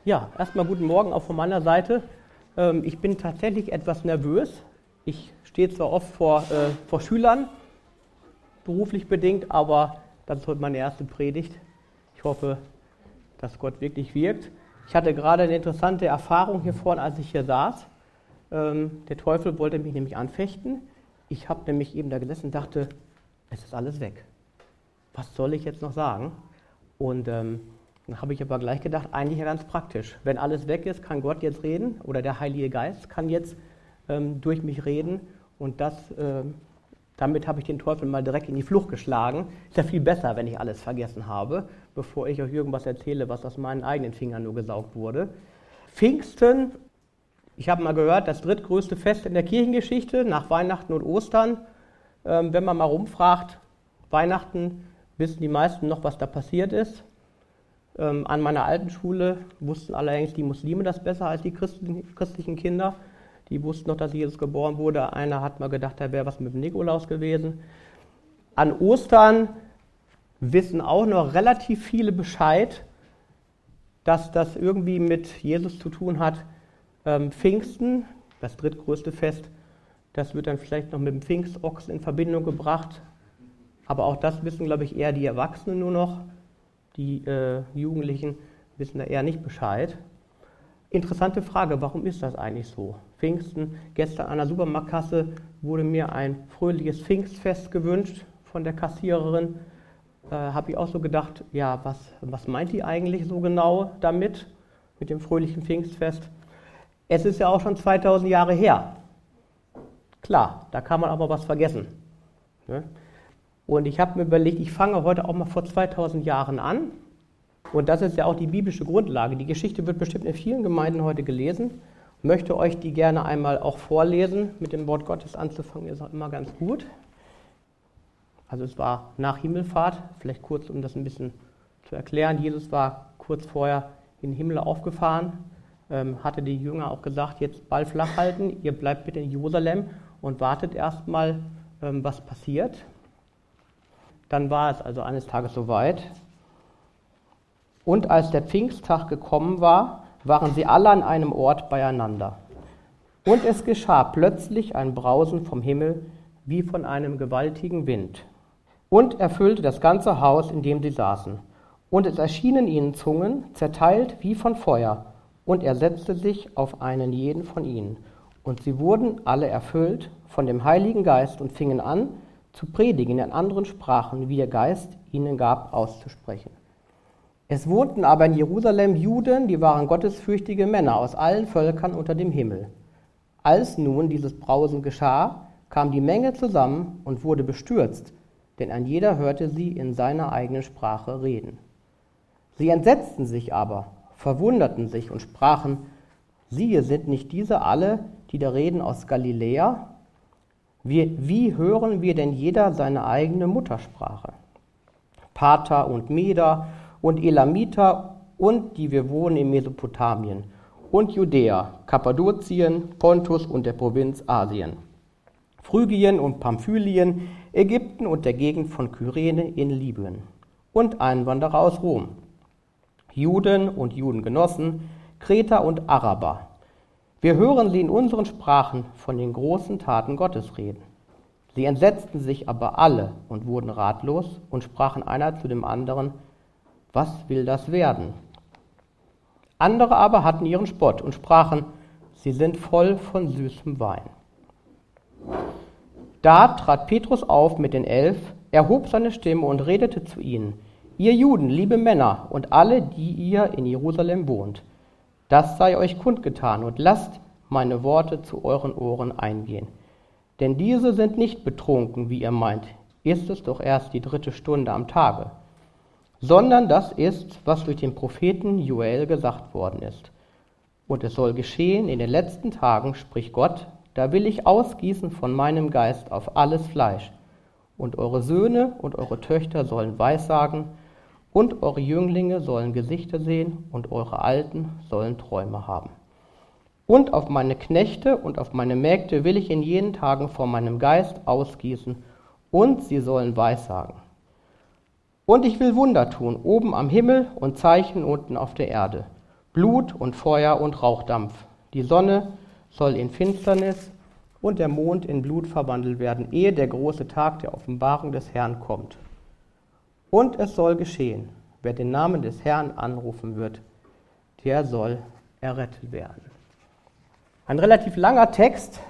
Ja, erstmal guten Morgen auch von meiner Seite. Ich bin tatsächlich etwas nervös. Ich stehe zwar oft vor Schülern, beruflich bedingt, aber das ist heute meine erste Predigt. Ich hoffe, dass Gott wirklich wirkt. Ich hatte gerade eine interessante Erfahrung hier vorne, als ich hier saß. Der Teufel wollte mich nämlich anfechten. Ich habe nämlich eben da gesessen und dachte, es ist alles weg. Was soll ich jetzt noch sagen? Und dann habe ich aber gleich gedacht, eigentlich ja ganz praktisch. Wenn alles weg ist, kann Gott jetzt reden oder der Heilige Geist kann jetzt durch mich reden. Und damit habe ich den Teufel mal direkt in die Flucht geschlagen. Ist ja viel besser, wenn ich alles vergessen habe, bevor ich euch irgendwas erzähle, was aus meinen eigenen Fingern nur gesaugt wurde. Pfingsten, ich habe mal gehört, das drittgrößte Fest in der Kirchengeschichte nach Weihnachten und Ostern. Wenn man mal rumfragt, Weihnachten, wissen die meisten noch, was da passiert ist. An meiner alten Schule wussten allerdings die Muslime das besser als die christlichen Kinder. Die wussten noch, dass Jesus geboren wurde. Einer hat mal gedacht, da wäre was mit dem Nikolaus gewesen. An Ostern wissen auch noch relativ viele Bescheid, dass das irgendwie mit Jesus zu tun hat. Pfingsten, das drittgrößte Fest, das wird dann vielleicht noch mit dem Pfingstochsen in Verbindung gebracht. Aber auch das wissen, glaube ich, eher die Erwachsenen nur noch. Die Jugendlichen wissen da eher nicht Bescheid. Interessante Frage, warum ist das eigentlich so? Pfingsten, gestern an der Supermarktkasse wurde mir ein fröhliches Pfingstfest gewünscht von der Kassiererin. Habe ich auch so gedacht, ja, was meint die eigentlich so genau damit, mit dem fröhlichen Pfingstfest? Es ist ja auch schon 2000 Jahre her. Klar, da kann man auch mal was vergessen. Ne? Und ich habe mir überlegt, ich fange heute auch mal vor 2000 Jahren an. Und das ist ja auch die biblische Grundlage. Die Geschichte wird bestimmt in vielen Gemeinden heute gelesen. Ich möchte euch die gerne einmal auch vorlesen. Mit dem Wort Gottes anzufangen ist auch immer ganz gut. Also es war nach Himmelfahrt, vielleicht kurz, um das ein bisschen zu erklären. Jesus war kurz vorher in den Himmel aufgefahren, hatte die Jünger auch gesagt, jetzt Ball flach halten, ihr bleibt bitte in Jerusalem und wartet erstmal, was passiert. Dann war es also eines Tages soweit. Und als der Pfingsttag gekommen war, waren sie alle an einem Ort beieinander. Und es geschah plötzlich ein Brausen vom Himmel, wie von einem gewaltigen Wind. Und erfüllte das ganze Haus, in dem sie saßen. Und es erschienen ihnen Zungen, zerteilt wie von Feuer. Und er setzte sich auf einen jeden von ihnen. Und sie wurden alle erfüllt von dem Heiligen Geist und fingen an, zu predigen in anderen Sprachen, wie der Geist ihnen gab, auszusprechen. Es wohnten aber in Jerusalem Juden, die waren gottesfürchtige Männer aus allen Völkern unter dem Himmel. Als nun dieses Brausen geschah, kam die Menge zusammen und wurde bestürzt, denn ein jeder hörte sie in seiner eigenen Sprache reden. Sie entsetzten sich aber, verwunderten sich und sprachen, siehe, sind nicht diese alle, die da reden, aus Galiläa? Wie hören wir denn jeder seine eigene Muttersprache? Parther und Meder und Elamiter und die wir wohnen in Mesopotamien und Judäa, Kappadokien, Pontus und der Provinz Asien, Phrygien und Pamphylien, Ägypten und der Gegend von Kyrene in Libyen und Einwanderer aus Rom, Juden und Judengenossen, Kreter und Araber. Wir hören sie in unseren Sprachen von den großen Taten Gottes reden. Sie entsetzten sich aber alle und wurden ratlos und sprachen einer zu dem anderen, was will das werden? Andere aber hatten ihren Spott und sprachen, sie sind voll von süßem Wein. Da trat Petrus auf mit den 11, erhob seine Stimme und redete zu ihnen, ihr Juden, liebe Männer und alle, die ihr in Jerusalem wohnt, das sei euch kundgetan und lasst meine Worte zu euren Ohren eingehen. Denn diese sind nicht betrunken, wie ihr meint, ist es doch erst die 3. Stunde am Tage, sondern das ist, was durch den Propheten Joel gesagt worden ist. Und es soll geschehen in den letzten Tagen, spricht Gott, da will ich ausgießen von meinem Geist auf alles Fleisch. Und eure Söhne und eure Töchter sollen Weissagen, und eure Jünglinge sollen Gesichter sehen, und eure Alten sollen Träume haben. Und auf meine Knechte und auf meine Mägde will ich in jenen Tagen von meinem Geist ausgießen, und sie sollen Weissagen. Und ich will Wunder tun, oben am Himmel und Zeichen unten auf der Erde. Blut und Feuer und Rauchdampf. Die Sonne soll in Finsternis und der Mond in Blut verwandelt werden, ehe der große Tag der Offenbarung des Herrn kommt. Und es soll geschehen, wer den Namen des Herrn anrufen wird, der soll errettet werden. Ein relativ langer Text,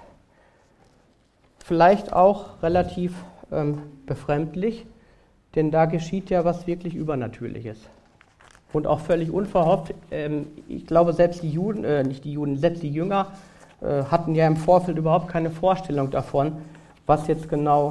vielleicht auch relativ befremdlich, denn da geschieht ja was wirklich Übernatürliches. Und auch völlig unverhofft. Ich glaube, selbst die Juden, selbst die Jünger hatten ja im Vorfeld überhaupt keine Vorstellung davon, was jetzt genau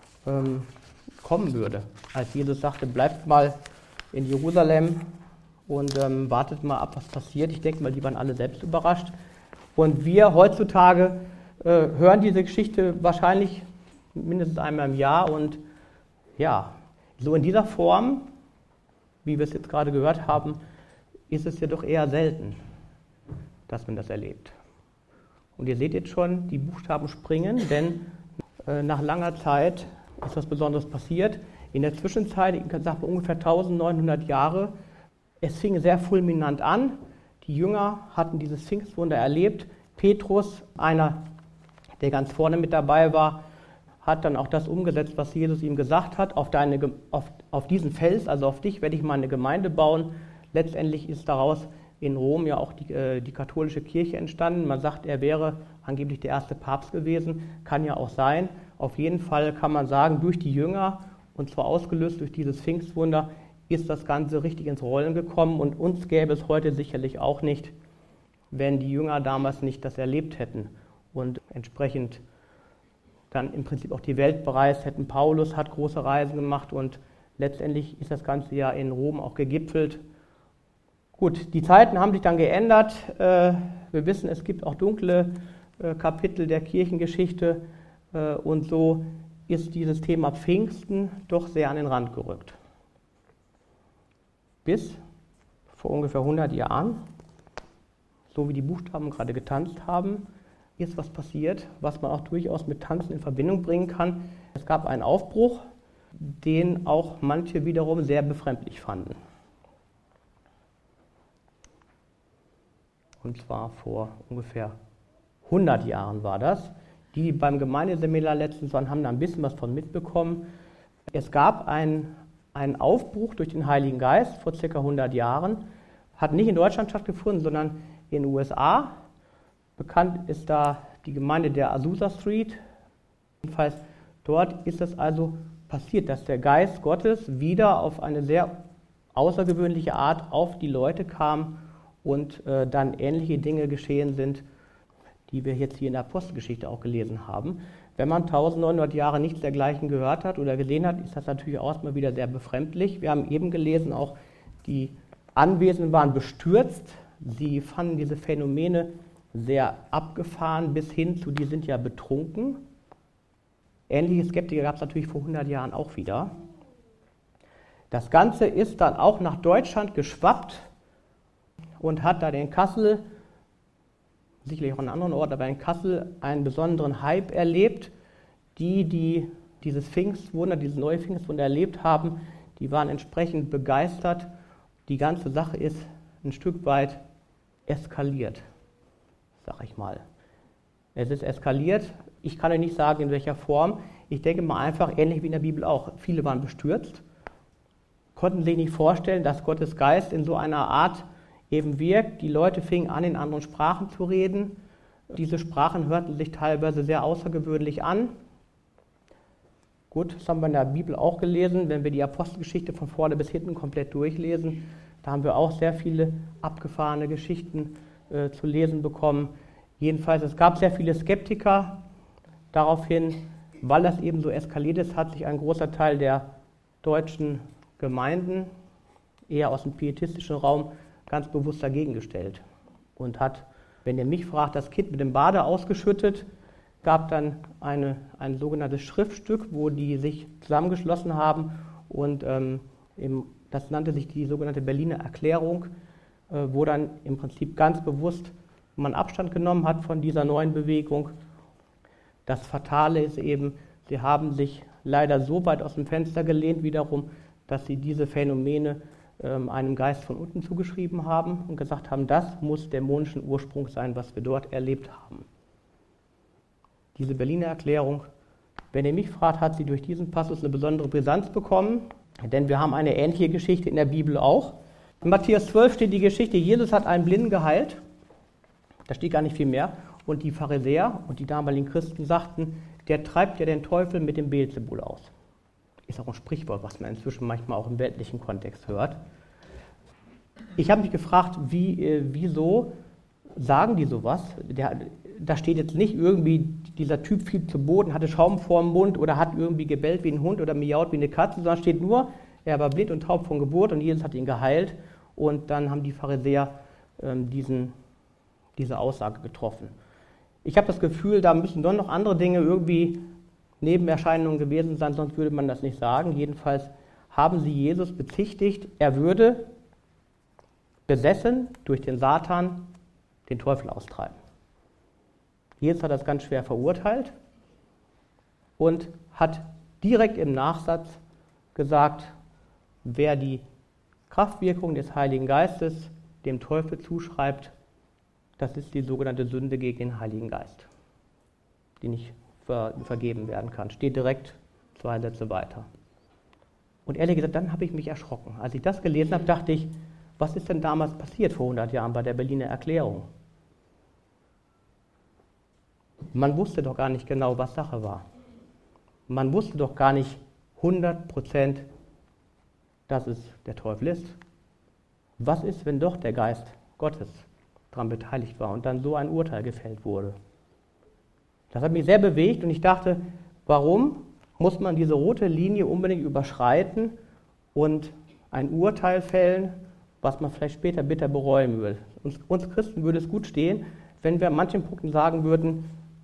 kommen würde. Als Jesus sagte, bleibt mal in Jerusalem und wartet mal ab, was passiert. Ich denke mal, die waren alle selbst überrascht. Und wir heutzutage hören diese Geschichte wahrscheinlich mindestens einmal im Jahr. Und ja, so in dieser Form, wie wir es jetzt gerade gehört haben, ist es ja doch eher selten, dass man das erlebt. Und ihr seht jetzt schon, die Buchstaben springen, denn nach langer Zeit ist was Besonderes passiert. In der Zwischenzeit, ich sage mal ungefähr 1900 Jahre, es fing sehr fulminant an. Die Jünger hatten dieses Pfingstwunder erlebt. Petrus, einer, der ganz vorne mit dabei war, hat dann auch das umgesetzt, was Jesus ihm gesagt hat. Auf diesen Fels, also auf dich, werde ich meine Gemeinde bauen. Letztendlich ist daraus in Rom ja auch die katholische Kirche entstanden. Man sagt, er wäre angeblich der erste Papst gewesen. Kann ja auch sein. Auf jeden Fall kann man sagen, durch die Jünger, und zwar ausgelöst durch dieses Pfingstwunder, ist das Ganze richtig ins Rollen gekommen. Und uns gäbe es heute sicherlich auch nicht, wenn die Jünger damals nicht das erlebt hätten und entsprechend dann im Prinzip auch die Welt bereist hätten. Paulus hat große Reisen gemacht und letztendlich ist das Ganze ja in Rom auch gegipfelt. Gut, die Zeiten haben sich dann geändert. Wir wissen, es gibt auch dunkle Kapitel der Kirchengeschichte und so ist dieses Thema Pfingsten doch sehr an den Rand gerückt. Bis vor ungefähr 100 Jahren, so wie die Buchstaben gerade getanzt haben, ist was passiert, was man auch durchaus mit Tanzen in Verbindung bringen kann. Es gab einen Aufbruch, den auch manche wiederum sehr befremdlich fanden. Und zwar vor ungefähr 100 Jahren war das. Die beim Gemeindeseminar letztens waren, haben da ein bisschen was von mitbekommen. Es gab einen Aufbruch durch den Heiligen Geist vor ca. 100 Jahren. Hat nicht in Deutschland stattgefunden, sondern in den USA. Bekannt ist da die Gemeinde der Azusa Street. Jedenfalls dort ist es also passiert, dass der Geist Gottes wieder auf eine sehr außergewöhnliche Art auf die Leute kam und dann ähnliche Dinge geschehen sind, die wir jetzt hier in der Apostelgeschichte auch gelesen haben. Wenn man 1900 Jahre nichts dergleichen gehört hat oder gesehen hat, ist das natürlich auch mal wieder sehr befremdlich. Wir haben eben gelesen, auch die Anwesenden waren bestürzt. Sie fanden diese Phänomene sehr abgefahren, bis hin zu, die sind ja betrunken. Ähnliche Skeptiker gab es natürlich vor 100 Jahren auch wieder. Das Ganze ist dann auch nach Deutschland geschwappt und hat dann in Kassel, sicherlich auch an anderen Orten, aber in Kassel einen besonderen Hype erlebt. Die dieses Pfingstwunder, dieses neue Pfingstwunder erlebt haben, die waren entsprechend begeistert. Die ganze Sache ist ein Stück weit eskaliert, sag ich mal. Es ist eskaliert. Ich kann euch nicht sagen, in welcher Form. Ich denke mal einfach, ähnlich wie in der Bibel auch. Viele waren bestürzt, konnten sich nicht vorstellen, dass Gottes Geist in so einer Art eben wirkt. Die Leute fingen an, in anderen Sprachen zu reden. Diese Sprachen hörten sich teilweise sehr außergewöhnlich an. Gut, das haben wir in der Bibel auch gelesen. Wenn wir die Apostelgeschichte von vorne bis hinten komplett durchlesen, da haben wir auch sehr viele abgefahrene Geschichten zu lesen bekommen. Jedenfalls, es gab sehr viele Skeptiker. Daraufhin, weil das eben so eskaliert ist, hat sich ein großer Teil der deutschen Gemeinden, eher aus dem pietistischen Raum, ganz bewusst dagegen gestellt und hat, wenn ihr mich fragt, das Kind mit dem Bade ausgeschüttet. Gab dann ein sogenanntes Schriftstück, wo die sich zusammengeschlossen haben und das nannte sich die sogenannte Berliner Erklärung, wo dann im Prinzip ganz bewusst man Abstand genommen hat von dieser neuen Bewegung. Das Fatale ist eben, sie haben sich leider so weit aus dem Fenster gelehnt wiederum, dass sie diese Phänomene einem Geist von unten zugeschrieben haben und gesagt haben, das muss dämonischen Ursprung sein, was wir dort erlebt haben. Diese Berliner Erklärung, wenn ihr mich fragt, hat sie durch diesen Passus eine besondere Brisanz bekommen, denn wir haben eine ähnliche Geschichte in der Bibel auch. In Matthäus 12 steht die Geschichte, Jesus hat einen Blinden geheilt, da steht gar nicht viel mehr, und die Pharisäer und die damaligen Christen sagten, der treibt ja den Teufel mit dem Beelzebul aus. Ist auch ein Sprichwort, was man inzwischen manchmal auch im weltlichen Kontext hört. Ich habe mich gefragt, wieso sagen die sowas? Da steht jetzt nicht irgendwie, dieser Typ fiel zu Boden, hatte Schaum vor dem Mund oder hat irgendwie gebellt wie ein Hund oder miaut wie eine Katze, sondern steht nur, er war blind und taub von Geburt und Jesus hat ihn geheilt. Und dann haben die Pharisäer diese Aussage getroffen. Ich habe das Gefühl, da müssen doch noch andere Dinge irgendwie Nebenerscheinungen gewesen sein, sonst würde man das nicht sagen. Jedenfalls haben sie Jesus bezichtigt, er würde besessen durch den Satan den Teufel austreiben. Jesus hat das ganz schwer verurteilt und hat direkt im Nachsatz gesagt, wer die Kraftwirkung des Heiligen Geistes dem Teufel zuschreibt, das ist die sogenannte Sünde gegen den Heiligen Geist, die nicht vergeben werden kann. Steht direkt 2 Sätze weiter. Und ehrlich gesagt, dann habe ich mich erschrocken. Als ich das gelesen habe, dachte ich, was ist denn damals passiert vor 100 Jahren bei der Berliner Erklärung? Man wusste doch gar nicht genau, was Sache war. Man wusste doch gar nicht 100%, dass es der Teufel ist. Was ist, wenn doch der Geist Gottes daran beteiligt war und dann so ein Urteil gefällt wurde? Das hat mich sehr bewegt und ich dachte, warum muss man diese rote Linie unbedingt überschreiten und ein Urteil fällen, was man vielleicht später bitter bereuen würde? Uns Christen würde es gut stehen, wenn wir an manchen Punkten sagen würden,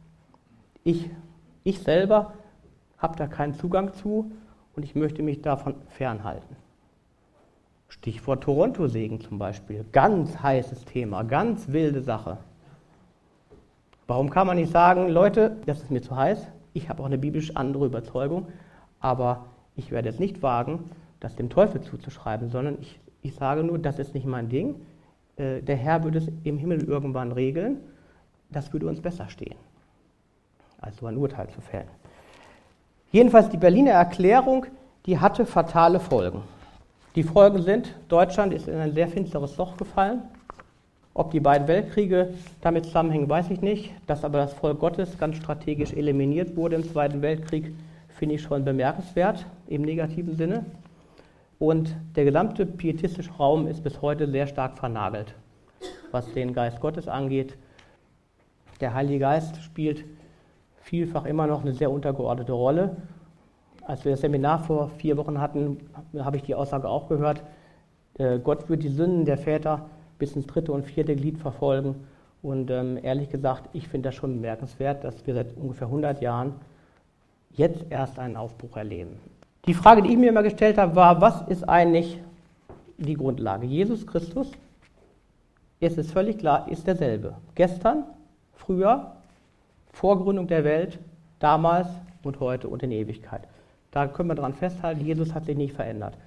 ich selber habe da keinen Zugang zu und ich möchte mich davon fernhalten. Stichwort Toronto-Segen zum Beispiel. Ganz heißes Thema, ganz wilde Sache. Warum kann man nicht sagen, Leute, das ist mir zu heiß, ich habe auch eine biblisch andere Überzeugung, aber ich werde es nicht wagen, das dem Teufel zuzuschreiben, sondern ich sage nur, das ist nicht mein Ding. Der Herr würde es im Himmel irgendwann regeln. Das würde uns besser stehen, als so ein Urteil zu fällen. Jedenfalls die Berliner Erklärung, die hatte fatale Folgen. Die Folgen sind, Deutschland ist in ein sehr finsteres Loch gefallen. Ob die beiden Weltkriege damit zusammenhängen, weiß ich nicht. Dass aber das Volk Gottes ganz strategisch eliminiert wurde im Zweiten Weltkrieg, finde ich schon bemerkenswert im negativen Sinne. Und der gesamte pietistische Raum ist bis heute sehr stark vernagelt, was den Geist Gottes angeht. Der Heilige Geist spielt vielfach immer noch eine sehr untergeordnete Rolle. Als wir das Seminar vor 4 Wochen hatten, habe ich die Aussage auch gehört, Gott wird die Sünden der Väter bis ins 3. und 4. Glied verfolgen. Und ehrlich gesagt, ich finde das schon bemerkenswert, dass wir seit ungefähr 100 Jahren jetzt erst einen Aufbruch erleben. Die Frage, die ich mir immer gestellt habe, war, was ist eigentlich die Grundlage? Jesus Christus, ist es völlig klar, ist derselbe. Gestern, früher, vor Gründung der Welt, damals und heute und in Ewigkeit. Da können wir daran festhalten, Jesus hat sich nicht verändert.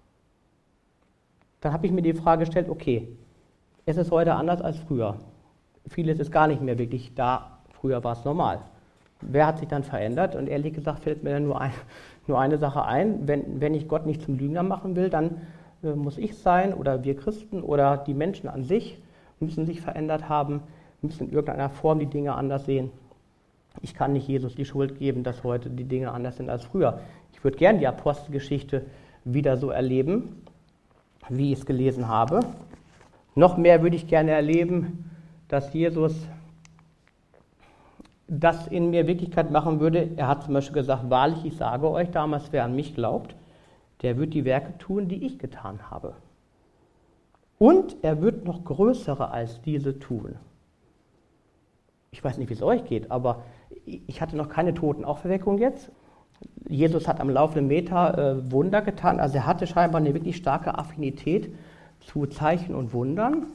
Dann habe ich mir die Frage gestellt, okay, es ist heute anders als früher. Vieles ist gar nicht mehr wirklich da, früher war es normal. Wer hat sich dann verändert? Und ehrlich gesagt fällt mir dann nur eine Sache ein, wenn ich Gott nicht zum Lügner machen will, dann muss ich sein oder wir Christen oder die Menschen an sich müssen sich verändert haben, müssen in irgendeiner Form die Dinge anders sehen. Ich kann nicht Jesus die Schuld geben, dass heute die Dinge anders sind als früher. Ich würde gerne die Apostelgeschichte wieder so erleben, wie ich es gelesen habe. Noch mehr würde ich gerne erleben, dass Jesus das in mir Wirklichkeit machen würde. Er hat zum Beispiel gesagt, wahrlich, ich sage euch, damals wer an mich glaubt, der wird die Werke tun, die ich getan habe. Und er wird noch größere als diese tun. Ich weiß nicht, wie es euch geht, aber ich hatte noch keine Totenauferweckung jetzt. Jesus hat am laufenden Meter Wunder getan, also er hatte scheinbar eine wirklich starke Affinität zu Zeichen und Wundern,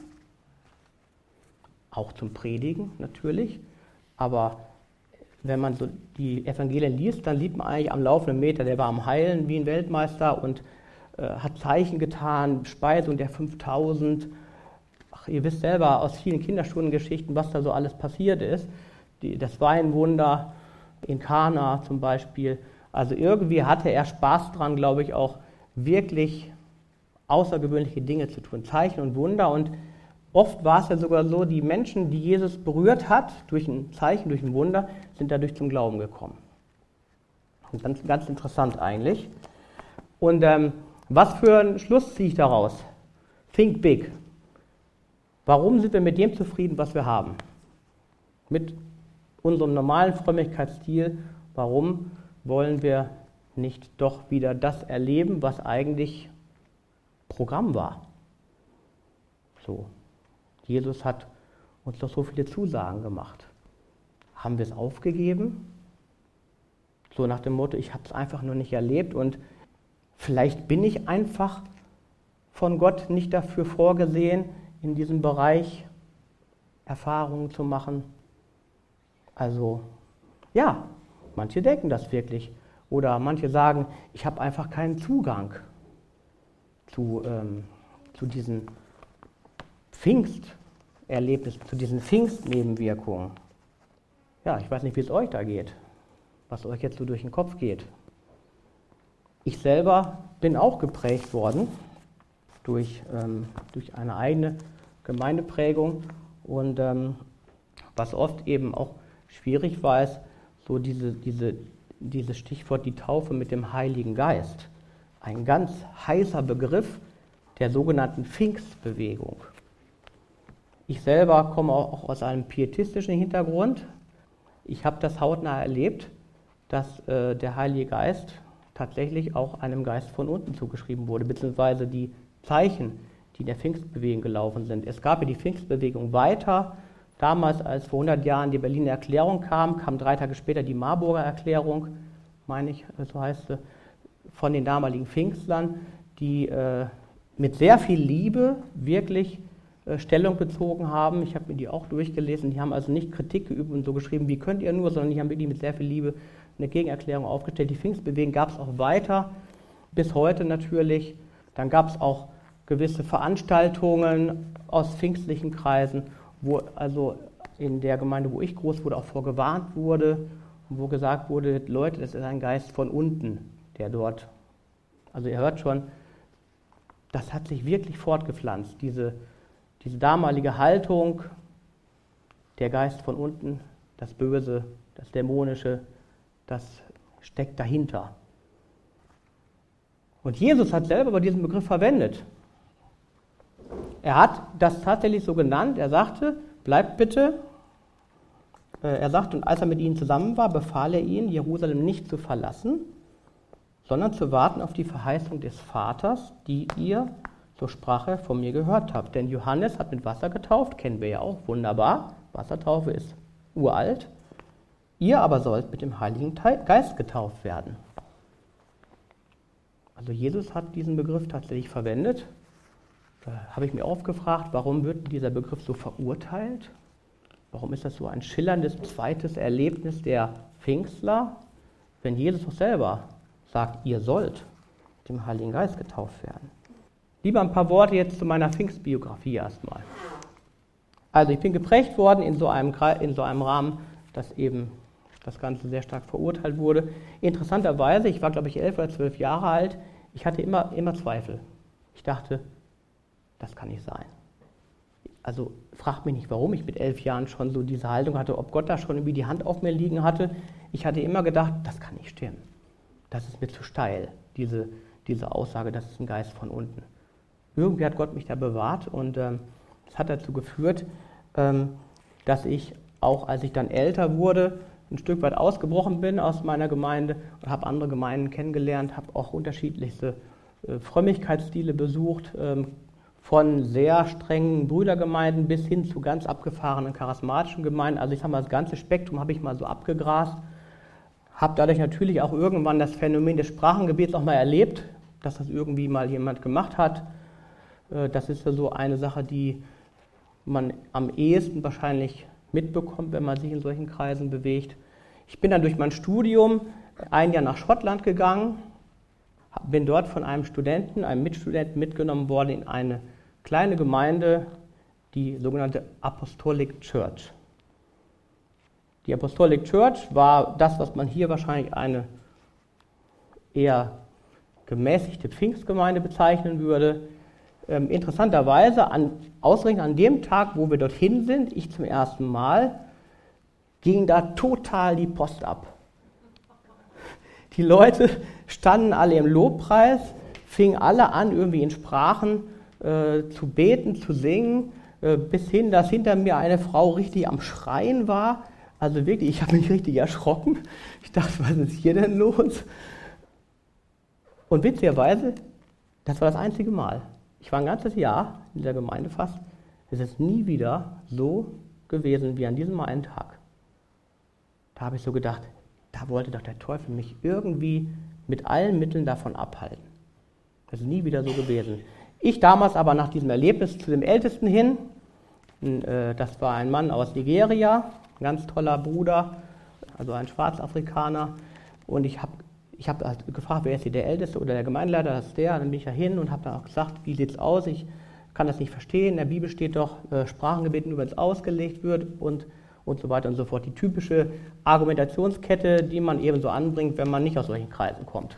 auch zum Predigen natürlich, aber wenn man so die Evangelien liest, dann sieht man eigentlich am laufenden Meter, der war am Heilen wie ein Weltmeister und hat Zeichen getan, Speisung der 5000. Ach, ihr wisst selber aus vielen Kinderstundengeschichten, was da so alles passiert ist. Das Weinwunder in Kana zum Beispiel. Also irgendwie hatte er Spaß dran, glaube ich, auch wirklich außergewöhnliche Dinge zu tun, Zeichen und Wunder. Und oft war es ja sogar so, die Menschen, die Jesus berührt hat, durch ein Zeichen, durch ein Wunder, sind dadurch zum Glauben gekommen. Und ganz, ganz interessant eigentlich. Und was für einen Schluss ziehe ich daraus? Think big. Warum sind wir mit dem zufrieden, was wir haben? Mit unserem normalen Frömmigkeitsstil, warum wollen wir nicht doch wieder das erleben, was eigentlich Programm war? So, Jesus hat uns doch so viele Zusagen gemacht. Haben wir es aufgegeben? So nach dem Motto, ich habe es einfach nur nicht erlebt und vielleicht bin ich einfach von Gott nicht dafür vorgesehen, in diesem Bereich Erfahrungen zu machen. Also, ja, manche denken das wirklich. Oder manche sagen, ich habe einfach keinen Zugang zu diesen Pfingsterlebnissen, zu diesen Pfingstnebenwirkungen. Ja, ich weiß nicht, wie es euch da geht, was euch jetzt so durch den Kopf geht. Ich selber bin auch geprägt worden durch eine eigene Gemeindeprägung und was oft eben auch schwierig war, ist so dieses Stichwort die Taufe mit dem Heiligen Geist. Ein ganz heißer Begriff der sogenannten Pfingstbewegung. Ich selber komme auch aus einem pietistischen Hintergrund. Ich habe das hautnah erlebt, dass der Heilige Geist tatsächlich auch einem Geist von unten zugeschrieben wurde, beziehungsweise die Zeichen, die in der Pfingstbewegung gelaufen sind. Es gab ja die Pfingstbewegung weiter. Damals, als vor 100 Jahren die Berliner Erklärung kam 3 Tage später die Marburger Erklärung, meine ich, so heißt sie, von den damaligen Pfingstlern, die mit sehr viel Liebe wirklich Stellung bezogen haben. Ich habe mir die auch durchgelesen. Die haben also nicht Kritik geübt und so geschrieben, wie könnt ihr nur, sondern die haben wirklich mit sehr viel Liebe eine Gegenerklärung aufgestellt. Die Pfingstbewegung gab es auch weiter, bis heute natürlich. Dann gab es auch gewisse Veranstaltungen aus pfingstlichen Kreisen, wo also in der Gemeinde, wo ich groß wurde, auch vorgewarnt wurde und wo gesagt wurde, Leute, das ist ein Geist von unten, der dort, also ihr hört schon, das hat sich wirklich fortgepflanzt, diese damalige Haltung, der Geist von unten, das Böse, das Dämonische, das steckt dahinter. Und Jesus hat selber aber diesen Begriff verwendet. Er hat das tatsächlich so genannt. Er sagte, bleibt bitte. Er sagte, und als er mit ihnen zusammen war, befahl er ihnen, Jerusalem nicht zu verlassen, sondern zu warten auf die Verheißung des Vaters, die ihr, so sprach er, von mir gehört habt. Denn Johannes hat mit Wasser getauft, kennen wir ja auch, wunderbar. Wassertaufe ist uralt. Ihr aber sollt mit dem Heiligen Geist getauft werden. Also Jesus hat diesen Begriff tatsächlich verwendet. Da habe ich mir auch gefragt, warum wird dieser Begriff so verurteilt? Warum ist das so ein schillerndes zweites Erlebnis der Pfingstler, wenn Jesus auch selber sagt, ihr sollt mit dem Heiligen Geist getauft werden? Lieber ein paar Worte jetzt zu meiner Pfingstbiografie erstmal. Also ich bin geprägt worden in so einem Rahmen, dass eben das Ganze sehr stark verurteilt wurde. Interessanterweise, ich war glaube ich 11 oder 12 Jahre alt, ich hatte immer Zweifel. Ich dachte, das kann nicht sein. Also fragt mich nicht, warum ich mit 11 Jahren schon so diese Haltung hatte, ob Gott da schon irgendwie die Hand auf mir liegen hatte. Ich hatte immer gedacht, das kann nicht stimmen. Das ist mir zu steil, diese Aussage, das ist ein Geist von unten. Irgendwie hat Gott mich da bewahrt und das hat dazu geführt, dass ich auch, als ich dann älter wurde, ein Stück weit ausgebrochen bin aus meiner Gemeinde und habe andere Gemeinden kennengelernt, habe auch unterschiedlichste Frömmigkeitsstile besucht, von sehr strengen Brüdergemeinden bis hin zu ganz abgefahrenen charismatischen Gemeinden. Also ich sage mal, das ganze Spektrum habe ich mal so abgegrast, habe dadurch natürlich auch irgendwann das Phänomen des Sprachengebets auch mal erlebt, dass das irgendwie mal jemand gemacht hat. Das ist ja so eine Sache, die man am ehesten wahrscheinlich mitbekommt, wenn man sich in solchen Kreisen bewegt. Ich bin dann durch mein Studium ein Jahr nach Schottland gegangen bin dort von einem Studenten, einem Mitstudenten mitgenommen worden in eine kleine Gemeinde, die sogenannte Apostolic Church. Die Apostolic Church war das, was man hier wahrscheinlich eine eher gemäßigte Pfingstgemeinde bezeichnen würde. Interessanterweise, ausgerechnet an dem Tag, wo wir dorthin sind, ich zum ersten Mal, ging da total die Post ab. Die Leute standen alle im Lobpreis, fingen alle an, irgendwie in Sprachen zu beten, zu singen, bis hin, dass hinter mir eine Frau richtig am Schreien war. Also wirklich, ich habe mich richtig erschrocken. Ich dachte, was ist hier denn los? Und witzigerweise, das war das einzige Mal. Ich war ein ganzes Jahr in dieser Gemeinde fast. Es ist nie wieder so gewesen wie an diesem einen Tag. Da habe ich so gedacht, da wollte doch der Teufel mich irgendwie mit allen Mitteln davon abhalten. Das ist nie wieder so gewesen. Ich damals aber nach diesem Erlebnis zu dem Ältesten hin, das war ein Mann aus Nigeria, ein ganz toller Bruder, also ein Schwarzafrikaner, und ich habe gefragt, wer ist hier der Älteste oder der Gemeindeleiter, das ist der. Dann bin ich da hin und habe dann auch gesagt, wie sieht es aus, ich kann das nicht verstehen, in der Bibel steht doch, Sprachengebet nur, wenn es ausgelegt wird und so weiter und so fort. Die typische Argumentationskette, die man eben so anbringt, wenn man nicht aus solchen Kreisen kommt.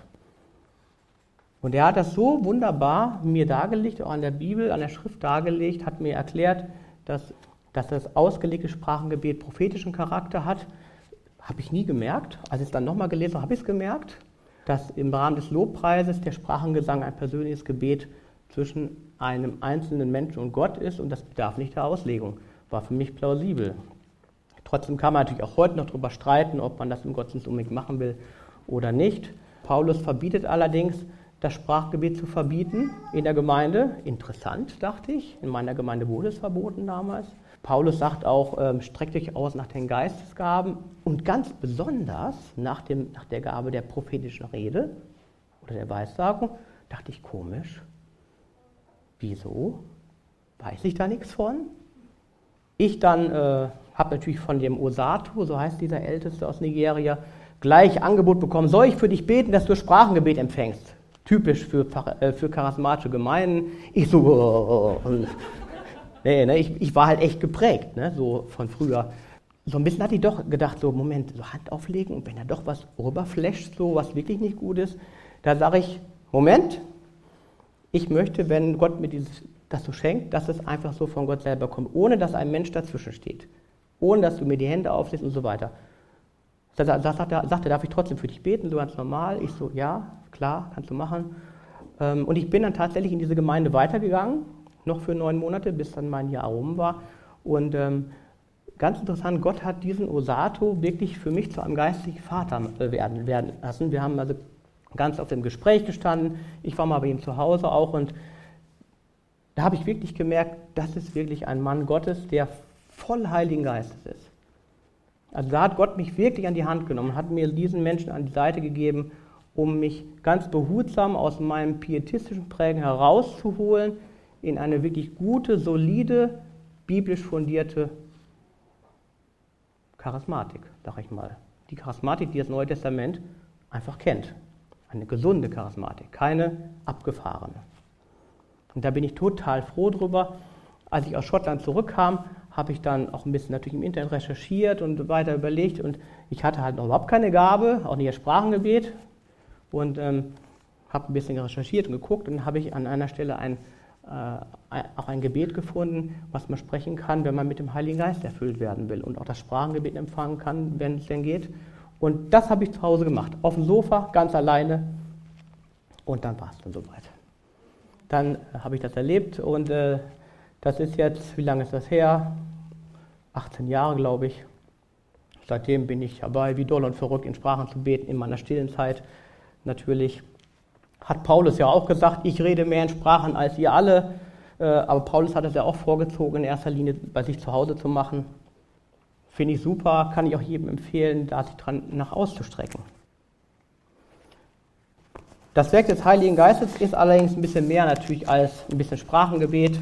Und er hat das so wunderbar mir dargelegt, auch an der Bibel, an der Schrift dargelegt, hat mir erklärt, dass das ausgelegte Sprachengebet prophetischen Charakter hat. Habe ich nie gemerkt. Als ich es dann nochmal gelesen habe, habe ich es gemerkt, dass im Rahmen des Lobpreises der Sprachengesang ein persönliches Gebet zwischen einem einzelnen Menschen und Gott ist und das bedarf nicht der Auslegung. War für mich plausibel. Trotzdem kann man natürlich auch heute noch darüber streiten, ob man das im Gottesdienst unbedingt machen will oder nicht. Paulus verbietet allerdings, das Sprachgebet zu verbieten in der Gemeinde. Interessant, dachte ich. In meiner Gemeinde wurde es verboten damals. Paulus sagt auch, streckt euch aus nach den Geistesgaben und ganz besonders nach der Gabe der prophetischen Rede oder der Weissagung, dachte ich, komisch. Wieso? Weiß ich da nichts von? Ich dann habe natürlich von dem Osato, so heißt dieser Älteste aus Nigeria, gleich Angebot bekommen, soll ich für dich beten, dass du Sprachengebet empfängst? Typisch für charismatische Gemeinden. Ich so, ich war halt echt geprägt, ne, so von früher. So ein bisschen hatte ich doch gedacht, so Moment, so Hand auflegen und wenn da doch was rüberflasht, so was wirklich nicht gut ist, da sage ich, Moment, ich möchte, wenn Gott mir das so schenkt, dass es einfach so von Gott selber kommt, ohne dass ein Mensch dazwischen steht, ohne dass du mir die Hände auflegst und so weiter. Da sagt er, darf ich trotzdem für dich beten, so ganz normal? Ich so, ja, klar, kannst du machen. Und ich bin dann tatsächlich in diese Gemeinde weitergegangen, noch für 9 Monate, bis dann mein Jahr rum war. Und ganz interessant, Gott hat diesen Osato wirklich für mich zu einem geistlichen Vater werden lassen. Wir haben also ganz auf dem Gespräch gestanden, ich war mal bei ihm zu Hause auch und da habe ich wirklich gemerkt, das ist wirklich ein Mann Gottes, der voll Heiligen Geistes ist. Also da hat Gott mich wirklich an die Hand genommen, hat mir diesen Menschen an die Seite gegeben, um mich ganz behutsam aus meinem pietistischen Prägen herauszuholen in eine wirklich gute, solide, biblisch fundierte Charismatik, sag ich mal. Die Charismatik, die das Neue Testament einfach kennt. Eine gesunde Charismatik, keine abgefahrene. Und da bin ich total froh drüber. Als ich aus Schottland zurückkam, habe ich dann auch ein bisschen natürlich im Internet recherchiert und weiter überlegt. Und ich hatte halt noch überhaupt keine Gabe, auch nicht das Sprachengebet. Und habe ein bisschen recherchiert und geguckt und habe ich an einer Stelle auch ein Gebet gefunden, was man sprechen kann, wenn man mit dem Heiligen Geist erfüllt werden will und auch das Sprachengebet empfangen kann, wenn es denn geht. Und das habe ich zu Hause gemacht, auf dem Sofa, ganz alleine. Und dann war es dann soweit. Dann habe ich das erlebt und das ist jetzt, wie lange ist das her? 18 Jahre, glaube ich. Seitdem bin ich dabei, wie doll und verrückt in Sprachen zu beten, in meiner stillen Zeit natürlich. Hat Paulus ja auch gesagt, ich rede mehr in Sprachen als ihr alle. Aber Paulus hat es ja auch vorgezogen, in erster Linie bei sich zu Hause zu machen. Finde ich super, kann ich auch jedem empfehlen, da sich dran nach auszustrecken. Das Werk des Heiligen Geistes ist allerdings ein bisschen mehr natürlich als ein bisschen Sprachengebet,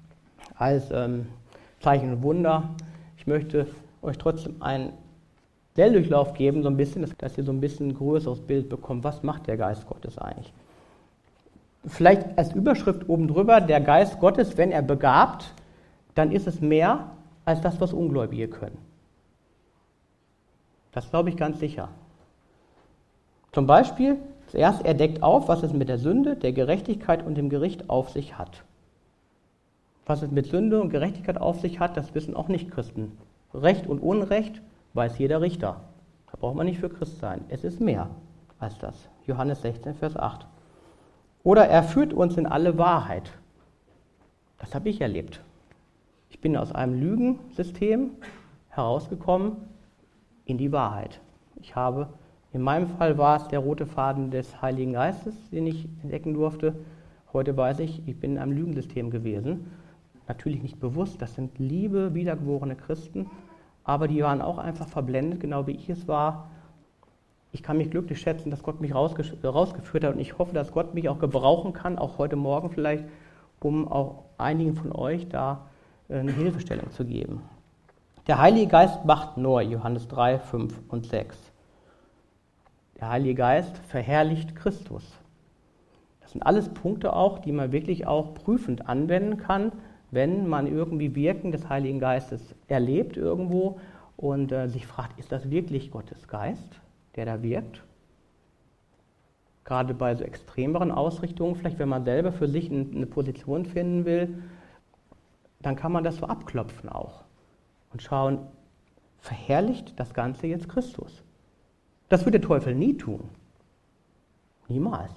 als Zeichen und Wunder. Ich möchte euch trotzdem einen Schnelldurchlauf geben, so ein bisschen, dass ihr so ein bisschen ein größeres Bild bekommt. Was macht der Geist Gottes eigentlich? Vielleicht als Überschrift oben drüber, der Geist Gottes, wenn er begabt, dann ist es mehr als das, was Ungläubige können. Das glaube ich ganz sicher. Zum Beispiel, zuerst, er deckt auf, was es mit der Sünde, der Gerechtigkeit und dem Gericht auf sich hat. Was es mit Sünde und Gerechtigkeit auf sich hat, das wissen auch Nichtchristen. Recht und Unrecht weiß jeder Richter. Da braucht man nicht für Christ sein. Es ist mehr als das. Johannes 16, Vers 8. Oder er führt uns in alle Wahrheit. Das habe ich erlebt. Ich bin aus einem Lügensystem herausgekommen in die Wahrheit. In meinem Fall war es der rote Faden des Heiligen Geistes, den ich entdecken durfte. Heute weiß ich, ich bin in einem Lügensystem gewesen. Natürlich nicht bewusst, das sind liebe, wiedergeborene Christen, aber die waren auch einfach verblendet, genau wie ich es war. Ich kann mich glücklich schätzen, dass Gott mich rausgeführt hat und ich hoffe, dass Gott mich auch gebrauchen kann, auch heute Morgen vielleicht, um auch einigen von euch da eine Hilfestellung zu geben. Der Heilige Geist macht neu, Johannes 3, 5 und 6. Der Heilige Geist verherrlicht Christus. Das sind alles Punkte auch, die man wirklich auch prüfend anwenden kann, wenn man irgendwie Wirken des Heiligen Geistes erlebt irgendwo und sich fragt, ist das wirklich Gottes Geist, der da wirkt? Gerade bei so extremeren Ausrichtungen, vielleicht wenn man selber für sich eine Position finden will, dann kann man das so abklopfen auch und schauen, verherrlicht das Ganze jetzt Christus? Das wird der Teufel nie tun. Niemals.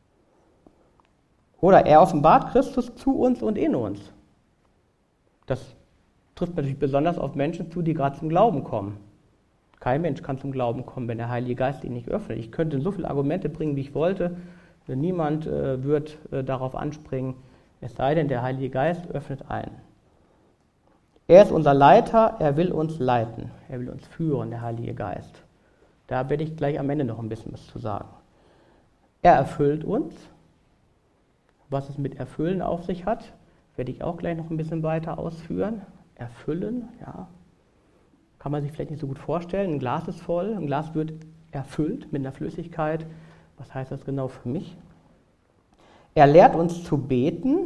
Oder er offenbart Christus zu uns und in uns. Das trifft natürlich besonders auf Menschen zu, die gerade zum Glauben kommen. Kein Mensch kann zum Glauben kommen, wenn der Heilige Geist ihn nicht öffnet. Ich könnte so viele Argumente bringen, wie ich wollte. Niemand wird darauf anspringen, es sei denn, der Heilige Geist öffnet ein. Er ist unser Leiter, er will uns leiten, er will uns führen, der Heilige Geist. Da werde ich gleich am Ende noch ein bisschen was zu sagen. Er erfüllt uns. Was es mit Erfüllen auf sich hat, werde ich auch gleich noch ein bisschen weiter ausführen. Erfüllen, ja, kann man sich vielleicht nicht so gut vorstellen. Ein Glas ist voll, ein Glas wird erfüllt mit einer Flüssigkeit. Was heißt das genau für mich? Er lehrt uns zu beten.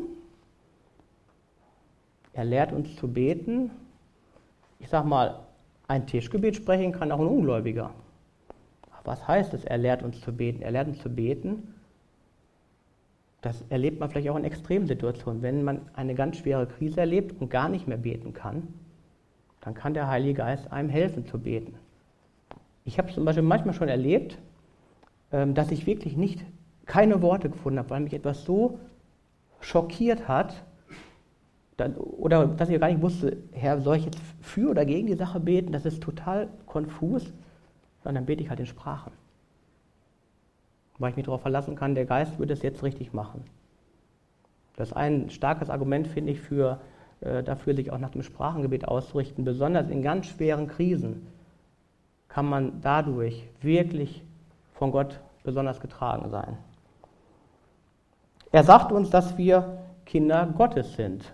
Er lehrt uns zu beten. Ich sage mal, ein Tischgebet sprechen kann auch ein Ungläubiger. Aber was heißt es, er lehrt uns zu beten? Er lehrt uns zu beten. Das erlebt man vielleicht auch in Extremsituationen. Wenn man eine ganz schwere Krise erlebt und gar nicht mehr beten kann, dann kann der Heilige Geist einem helfen zu beten. Ich habe zum Beispiel manchmal schon erlebt, dass ich wirklich keine Worte gefunden habe, weil mich etwas so schockiert hat, oder dass ich gar nicht wusste, Herr, soll ich jetzt für oder gegen die Sache beten? Das ist total konfus. Und dann bete ich halt in Sprachen. Weil ich mich darauf verlassen kann, der Geist wird es jetzt richtig machen. Das ist ein starkes Argument, finde ich, dafür, sich auch nach dem Sprachengebet auszurichten. Besonders in ganz schweren Krisen kann man dadurch wirklich von Gott besonders getragen sein. Er sagt uns, dass wir Kinder Gottes sind.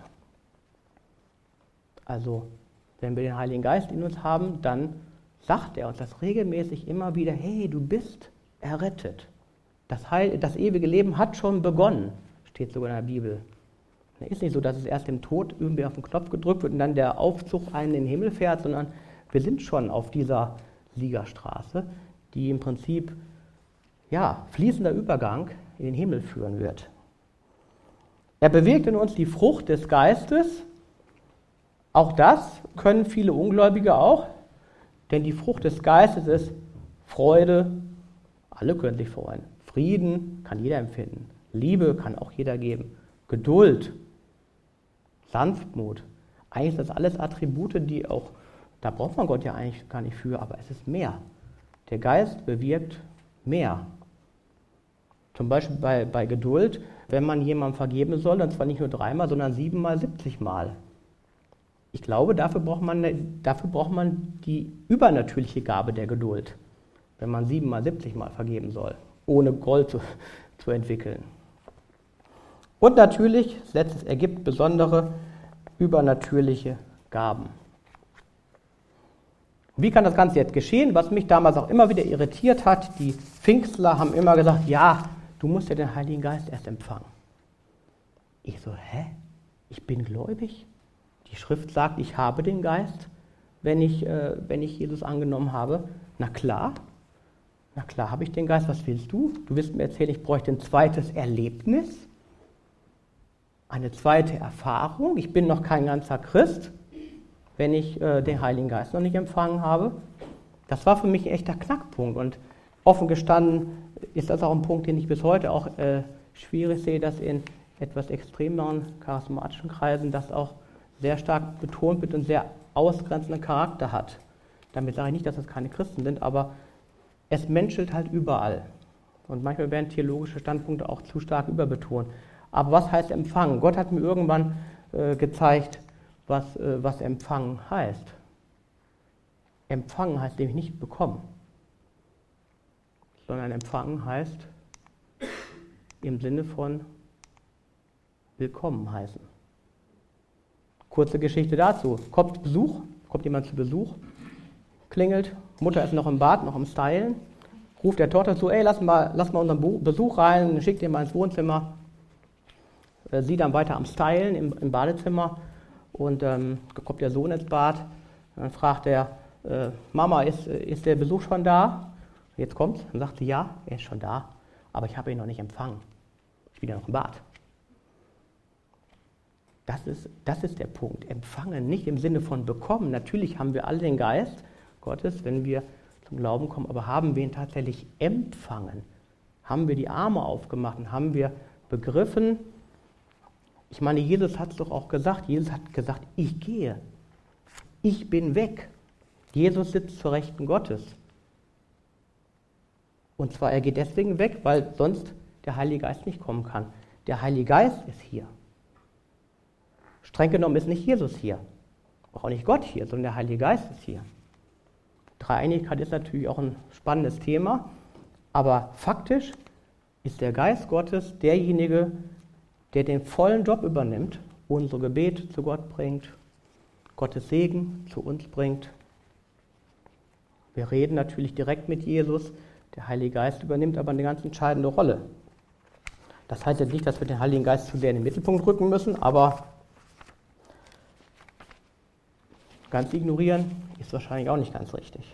Also, wenn wir den Heiligen Geist in uns haben, dann sagt er uns das regelmäßig immer wieder, hey, du bist errettet. Das ewige Leben hat schon begonnen, steht sogar in der Bibel. Es ist nicht so, dass es erst im Tod irgendwie auf den Knopf gedrückt wird und dann der Aufzug einen in den Himmel fährt, sondern wir sind schon auf dieser Siegerstraße, die im Prinzip fließender Übergang in den Himmel führen wird. Er bewirkt in uns die Frucht des Geistes. Auch das können viele Ungläubige auch, denn die Frucht des Geistes ist Freude, alle können sich freuen. Frieden kann jeder empfinden. Liebe kann auch jeder geben. Geduld, Sanftmut. Eigentlich sind das alles Attribute, da braucht man Gott ja eigentlich gar nicht für, aber es ist mehr. Der Geist bewirkt mehr. Zum Beispiel bei Geduld, wenn man jemandem vergeben soll, dann zwar nicht nur 3-mal, sondern 7-mal, 70-mal. Ich glaube, dafür braucht man die übernatürliche Gabe der Geduld, wenn man 7-mal, 70-mal vergeben soll, ohne Gold zu entwickeln. Und natürlich, letztes, er gibt besondere übernatürliche Gaben. Wie kann das Ganze jetzt geschehen? Was mich damals auch immer wieder irritiert hat, die Pfingstler haben immer gesagt, ja, du musst ja den Heiligen Geist erst empfangen. Ich so, hä? Ich bin gläubig? Die Schrift sagt, ich habe den Geist, wenn ich Jesus angenommen habe. Na klar habe ich den Geist. Was willst du? Du willst mir erzählen, ich bräuchte ein zweites Erlebnis? Eine zweite Erfahrung? Ich bin noch kein ganzer Christ, wenn ich den Heiligen Geist noch nicht empfangen habe. Das war für mich ein echter Knackpunkt. Und offen gestanden ist das auch ein Punkt, den ich bis heute auch schwierig sehe, dass in etwas extremeren charismatischen Kreisen das auch sehr stark betont wird und sehr ausgrenzenden Charakter hat. Damit sage ich nicht, dass das keine Christen sind, aber es menschelt halt überall. Und manchmal werden theologische Standpunkte auch zu stark überbetont. Aber was heißt empfangen? Gott hat mir irgendwann gezeigt, was empfangen heißt. Empfangen heißt nämlich nicht bekommen, sondern empfangen heißt im Sinne von willkommen heißen. Kurze Geschichte dazu. Kommt jemand zu Besuch, klingelt, Mutter ist noch im Bad, noch am Stylen, ruft der Tochter zu, ey, lass mal unseren Besuch rein, schickt ihn mal ins Wohnzimmer. Sie dann weiter am Stylen im Badezimmer und kommt der Sohn ins Bad. Dann fragt er, Mama, ist der Besuch schon da? Jetzt kommt's. Dann sagt sie, ja, er ist schon da, aber ich habe ihn noch nicht empfangen. Ich bin ja noch im Bad. Das ist der Punkt. Empfangen, nicht im Sinne von bekommen. Natürlich haben wir alle den Geist Gottes, wenn wir zum Glauben kommen, aber haben wir ihn tatsächlich empfangen? Haben wir die Arme aufgemacht und haben wir begriffen? Ich meine, Jesus hat es doch auch gesagt. Jesus hat gesagt, ich gehe. Ich bin weg. Jesus sitzt zur Rechten Gottes. Und zwar, er geht deswegen weg, weil sonst der Heilige Geist nicht kommen kann. Der Heilige Geist ist hier. Streng genommen ist nicht Jesus hier, auch nicht Gott hier, sondern der Heilige Geist ist hier. Dreieinigkeit ist natürlich auch ein spannendes Thema, aber faktisch ist der Geist Gottes derjenige, der den vollen Job übernimmt, unsere Gebete zu Gott bringt, Gottes Segen zu uns bringt. Wir reden natürlich direkt mit Jesus, der Heilige Geist übernimmt aber eine ganz entscheidende Rolle. Das heißt jetzt nicht, dass wir den Heiligen Geist zu sehr in den Mittelpunkt rücken müssen, aber ganz ignorieren ist wahrscheinlich auch nicht ganz richtig.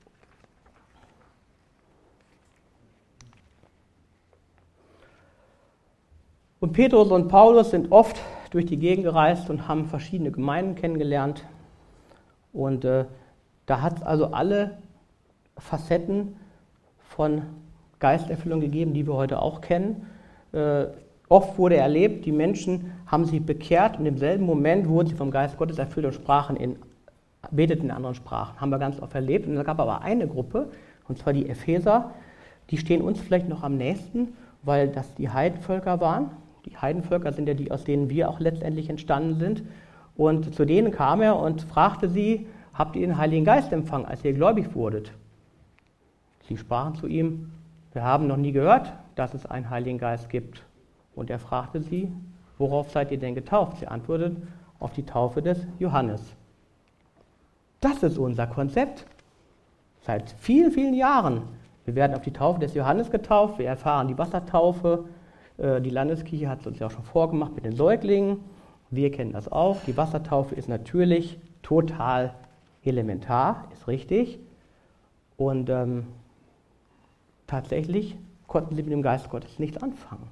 Und Petrus und Paulus sind oft durch die Gegend gereist und haben verschiedene Gemeinden kennengelernt. Und da hat es also alle Facetten von Geisterfüllung gegeben, die wir heute auch kennen. Oft wurde erlebt, die Menschen haben sich bekehrt und im selben Moment wurden sie vom Geist Gottes erfüllt und beteten in anderen Sprachen. Haben wir ganz oft erlebt. Und es gab aber eine Gruppe, und zwar die Epheser, die stehen uns vielleicht noch am nächsten, weil das die Heidenvölker waren. Die Heidenvölker sind ja die, aus denen wir auch letztendlich entstanden sind. Und zu denen kam er und fragte sie, habt ihr den Heiligen Geist empfangen, als ihr gläubig wurdet? Sie sprachen zu ihm, wir haben noch nie gehört, dass es einen Heiligen Geist gibt. Und er fragte sie, worauf seid ihr denn getauft? Sie antworteten, auf die Taufe des Johannes. Das ist unser Konzept. Seit vielen, vielen Jahren. Wir werden auf die Taufe des Johannes getauft, wir erfahren die Wassertaufe. Die Landeskirche hat es uns ja auch schon vorgemacht mit den Säuglingen. Wir kennen das auch. Die Wassertaufe ist natürlich total elementar, ist richtig. Und tatsächlich konnten sie mit dem Geist Gottes nichts anfangen.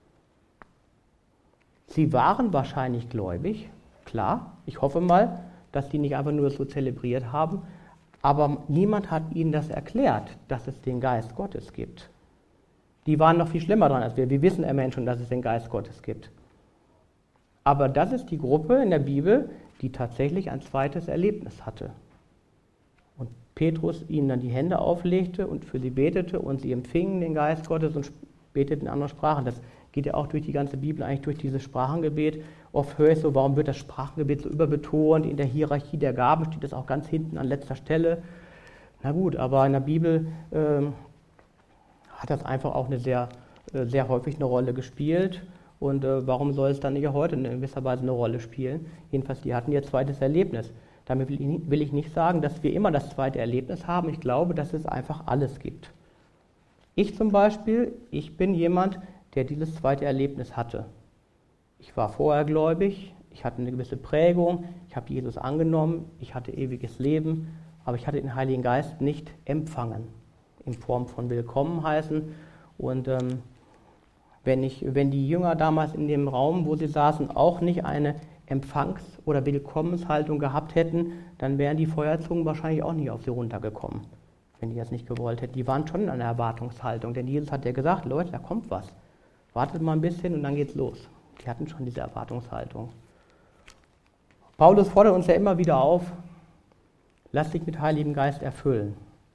Sie waren wahrscheinlich gläubig, klar. Ich hoffe mal, dass die nicht einfach nur so zelebriert haben, aber niemand hat ihnen das erklärt, dass es den Geist Gottes gibt. Die waren noch viel schlimmer dran als wir. Wir wissen immerhin schon, dass es den Geist Gottes gibt. Aber das ist die Gruppe in der Bibel, die tatsächlich ein zweites Erlebnis hatte. Und Petrus ihnen dann die Hände auflegte und für sie betete und sie empfingen den Geist Gottes und beteten in anderen Sprachen. Das geht ja auch durch die ganze Bibel, eigentlich durch dieses Sprachengebet. Oft höre ich so, warum wird das Sprachengebet so überbetont? In der Hierarchie der Gaben steht das auch ganz hinten an letzter Stelle. Na gut, aber in der Bibel hat das einfach auch eine sehr häufig eine Rolle gespielt. Und warum soll es dann nicht heute in gewisser Weise eine Rolle spielen? Jedenfalls, die hatten ihr zweites Erlebnis. Damit will ich nicht sagen, dass wir immer das zweite Erlebnis haben. Ich glaube, dass es einfach alles gibt. Ich zum Beispiel, ich bin jemand, der dieses zweite Erlebnis hatte. Ich war vorher gläubig, ich hatte eine gewisse Prägung, ich habe Jesus angenommen, ich hatte ewiges Leben, aber ich hatte den Heiligen Geist nicht empfangen, in Form von Willkommen heißen. Und wenn die Jünger damals in dem Raum, wo sie saßen, auch nicht eine Empfangs- oder Willkommenshaltung gehabt hätten, dann wären die Feuerzungen wahrscheinlich auch nicht auf sie runtergekommen, wenn die das nicht gewollt hätten. Die waren schon in einer Erwartungshaltung, denn Jesus hat ja gesagt, Leute, da kommt was. Wartet mal ein bisschen und dann geht's los. Die hatten schon diese Erwartungshaltung. Paulus fordert uns ja immer wieder auf, lass dich mit Heiligem Geist erfüllen.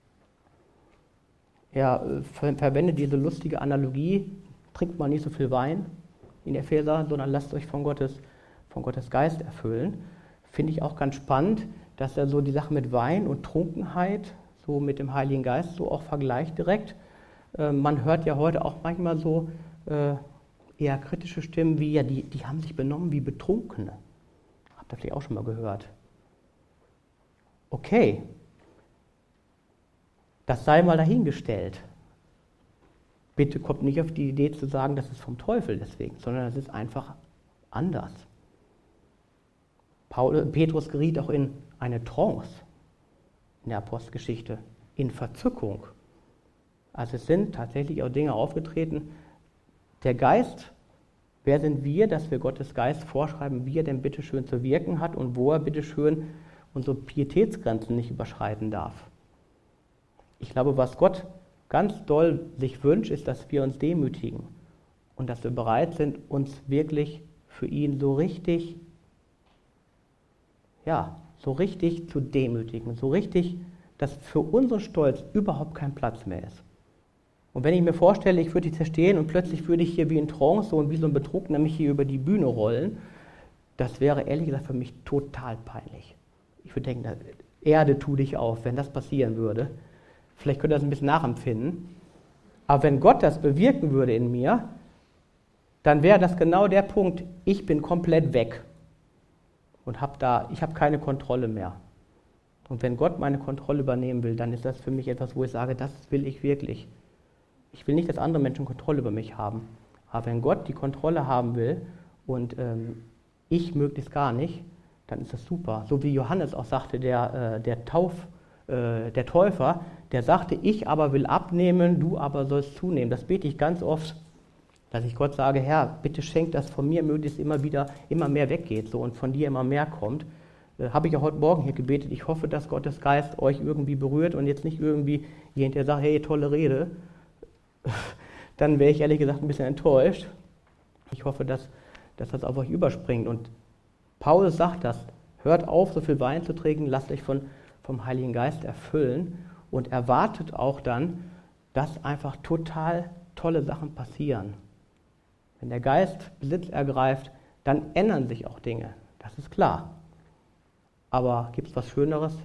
Er verwendet diese lustige Analogie, trinkt mal nicht so viel Wein in Epheser, sondern lasst euch von Gottes Geist erfüllen. Finde ich auch ganz spannend, dass er so die Sache mit Wein und Trunkenheit so mit dem Heiligen Geist so auch vergleicht direkt. Man hört ja heute auch manchmal so eher kritische Stimmen wie, ja, die haben sich benommen wie Betrunkene. Habt ihr vielleicht auch schon mal gehört. Okay, das sei mal dahingestellt. Bitte kommt nicht auf die Idee zu sagen, das ist vom Teufel deswegen, sondern das ist einfach anders. Petrus geriet auch in eine Trance in der Apostelgeschichte, in Verzückung. Also es sind tatsächlich auch Dinge aufgetreten. Der Geist, wer sind wir, dass wir Gottes Geist vorschreiben, wie er denn bitteschön zu wirken hat und wo er bitteschön unsere Pietätsgrenzen nicht überschreiten darf. Ich glaube, was Gott ganz doll sich wünscht, ist, dass wir uns demütigen und dass wir bereit sind, uns wirklich für ihn so richtig zu demütigen, so richtig, dass für unseren Stolz überhaupt kein Platz mehr ist. Und wenn ich mir vorstelle, ich würde hier stehen und plötzlich würde ich hier wie in Trance so und wie so ein Betrunkener mich hier über die Bühne rollen, das wäre ehrlich gesagt für mich total peinlich. Ich würde denken, Erde, tu dich auf, wenn das passieren würde. Vielleicht könnt ihr das ein bisschen nachempfinden. Aber wenn Gott das bewirken würde in mir, dann wäre das genau der Punkt, ich bin komplett weg. Und ich habe keine Kontrolle mehr. Und wenn Gott meine Kontrolle übernehmen will, dann ist das für mich etwas, wo ich sage, das will ich wirklich. Ich will nicht, dass andere Menschen Kontrolle über mich haben. Aber wenn Gott die Kontrolle haben will und ich möglichst gar nicht, dann ist das super. So wie Johannes auch sagte, der Täufer, der sagte, ich aber will abnehmen, du aber sollst zunehmen. Das bete ich ganz oft, dass ich Gott sage, Herr, bitte schenk, dass von mir möglichst immer mehr weggeht so, und von dir immer mehr kommt. Habe ich ja heute Morgen hier gebetet. Ich hoffe, dass Gottes Geist euch irgendwie berührt und jetzt nicht irgendwie jemand, der sagt, hey, tolle Rede. Dann wäre ich ehrlich gesagt ein bisschen enttäuscht. Ich hoffe, dass das auf euch überspringt. Und Paulus sagt das, hört auf, so viel Wein zu trinken, lasst euch vom Heiligen Geist erfüllen und erwartet auch dann, dass einfach total tolle Sachen passieren. Wenn der Geist Besitz ergreift, dann ändern sich auch Dinge, das ist klar. Aber gibt es nichts Schöneres,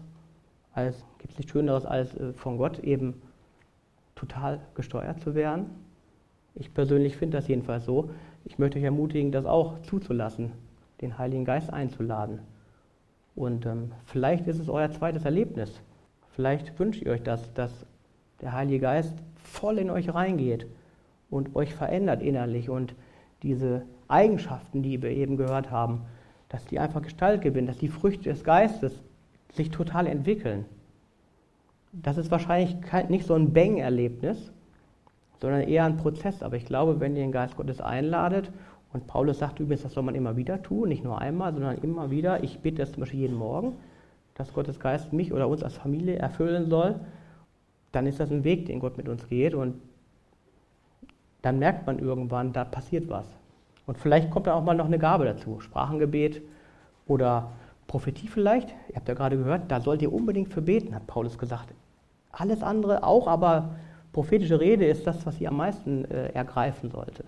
als von Gott eben total gesteuert zu werden? Ich persönlich finde das jedenfalls so. Ich möchte euch ermutigen, das auch zuzulassen, den Heiligen Geist einzuladen. Und vielleicht ist es euer zweites Erlebnis. Vielleicht wünscht ihr euch das, dass der Heilige Geist voll in euch reingeht und euch verändert innerlich und diese Eigenschaften, die wir eben gehört haben, dass die einfach Gestalt gewinnen, dass die Früchte des Geistes sich total entwickeln. Das ist wahrscheinlich nicht so ein Bang-Erlebnis, sondern eher ein Prozess. Aber ich glaube, wenn ihr den Geist Gottes einladet, und Paulus sagt übrigens, das soll man immer wieder tun, nicht nur einmal, sondern immer wieder, ich bete das zum Beispiel jeden Morgen, dass Gottes Geist mich oder uns als Familie erfüllen soll, dann ist das ein Weg, den Gott mit uns geht und dann merkt man irgendwann, da passiert was. Und vielleicht kommt da auch mal noch eine Gabe dazu, Sprachengebet oder Prophetie vielleicht. Ihr habt ja gerade gehört, da sollt ihr unbedingt für beten, hat Paulus gesagt. Alles andere auch, aber prophetische Rede ist das, was ihr am meisten ergreifen solltet.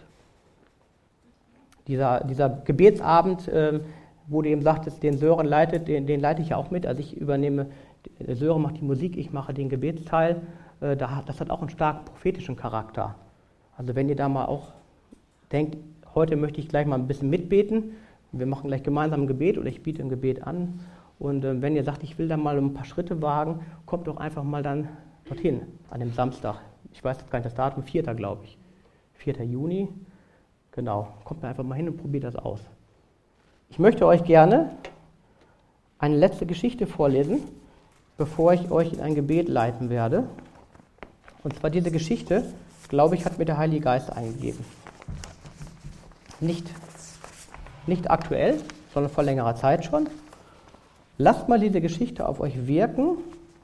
Dieser Gebetsabend, wo du eben sagtest, den Sören leitet, den leite ich ja auch mit. Also ich übernehme, Sören macht die Musik, ich mache den Gebetsteil. Das hat auch einen starken prophetischen Charakter. Also wenn ihr da mal auch denkt, heute möchte ich gleich mal ein bisschen mitbeten, wir machen gleich gemeinsam ein Gebet oder ich biete ein Gebet an Und wenn ihr sagt, ich will da mal ein paar Schritte wagen, kommt doch einfach mal dann dorthin, an dem Samstag. Ich weiß jetzt gar nicht das Datum, 4. glaube ich. 4. Juni. Genau, kommt mir einfach mal hin und probiert das aus. Ich möchte euch gerne eine letzte Geschichte vorlesen, bevor ich euch in ein Gebet leiten werde. Und zwar diese Geschichte, glaube ich, hat mir der Heilige Geist eingegeben. Nicht aktuell, sondern vor längerer Zeit schon. Lasst mal diese Geschichte auf euch wirken.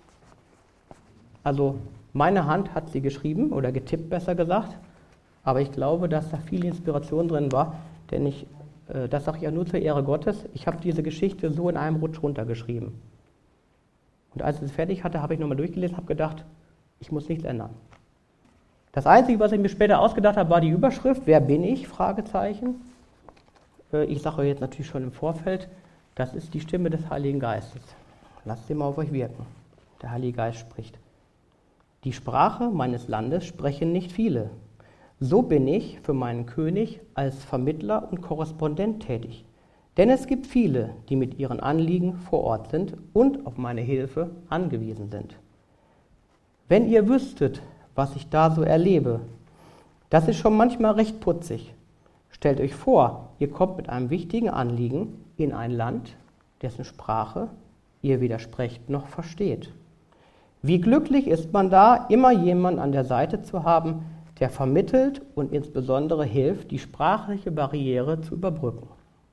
Also meine Hand hat sie geschrieben oder getippt, besser gesagt. Aber ich glaube, dass da viel Inspiration drin war, denn das sage ich ja nur zur Ehre Gottes, ich habe diese Geschichte so in einem Rutsch runtergeschrieben. Und als ich es fertig hatte, habe ich nochmal durchgelesen, habe gedacht, ich muss nichts ändern. Das Einzige, was ich mir später ausgedacht habe, war die Überschrift, wer bin ich? Fragezeichen. Ich sage euch jetzt natürlich schon im Vorfeld, das ist die Stimme des Heiligen Geistes. Lasst sie mal auf euch wirken. Der Heilige Geist spricht. Die Sprache meines Landes sprechen nicht viele. So bin ich für meinen König als Vermittler und Korrespondent tätig. Denn es gibt viele, die mit ihren Anliegen vor Ort sind und auf meine Hilfe angewiesen sind. Wenn ihr wüsstet, was ich da so erlebe, das ist schon manchmal recht putzig. Stellt euch vor, ihr kommt mit einem wichtigen Anliegen in ein Land, dessen Sprache ihr weder sprecht noch versteht. Wie glücklich ist man da, immer jemanden an der Seite zu haben, der vermittelt und insbesondere hilft, die sprachliche Barriere zu überbrücken.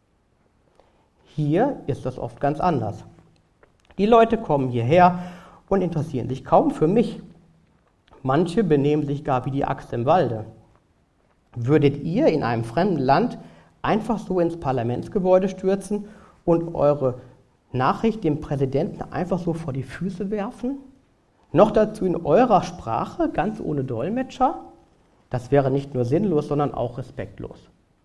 Hier ist das oft ganz anders. Die Leute kommen hierher und interessieren sich kaum für mich. Manche benehmen sich gar wie die Axt im Walde. Würdet ihr in einem fremden Land einfach so ins Parlamentsgebäude stürzen und eure Nachricht dem Präsidenten einfach so vor die Füße werfen? Noch dazu in eurer Sprache, ganz ohne Dolmetscher? Das wäre nicht nur sinnlos, sondern auch respektlos.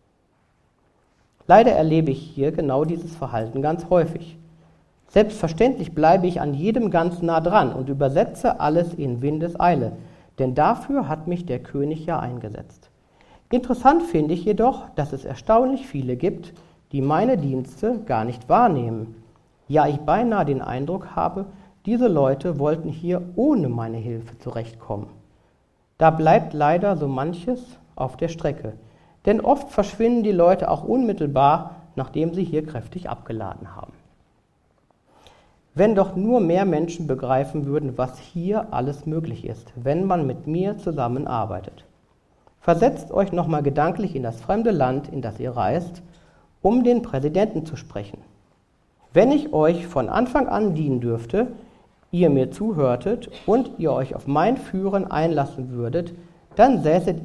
Leider erlebe ich hier genau dieses Verhalten ganz häufig. Selbstverständlich bleibe ich an jedem ganz nah dran und übersetze alles in Windeseile, denn dafür hat mich der König ja eingesetzt. Interessant finde ich jedoch, dass es erstaunlich viele gibt, die meine Dienste gar nicht wahrnehmen. Ja, ich beinahe den Eindruck habe, diese Leute wollten hier ohne meine Hilfe zurechtkommen. Da bleibt leider so manches auf der Strecke, denn oft verschwinden die Leute auch unmittelbar, nachdem sie hier kräftig abgeladen haben. Wenn doch nur mehr Menschen begreifen würden, was hier alles möglich ist, wenn man mit mir zusammenarbeitet. Versetzt euch nochmal gedanklich in das fremde Land, in das ihr reist, um den Präsidenten zu sprechen. Wenn ich euch von Anfang an dienen dürfte, ihr mir zuhörtet und ihr euch auf mein Führen einlassen würdet, dann säßet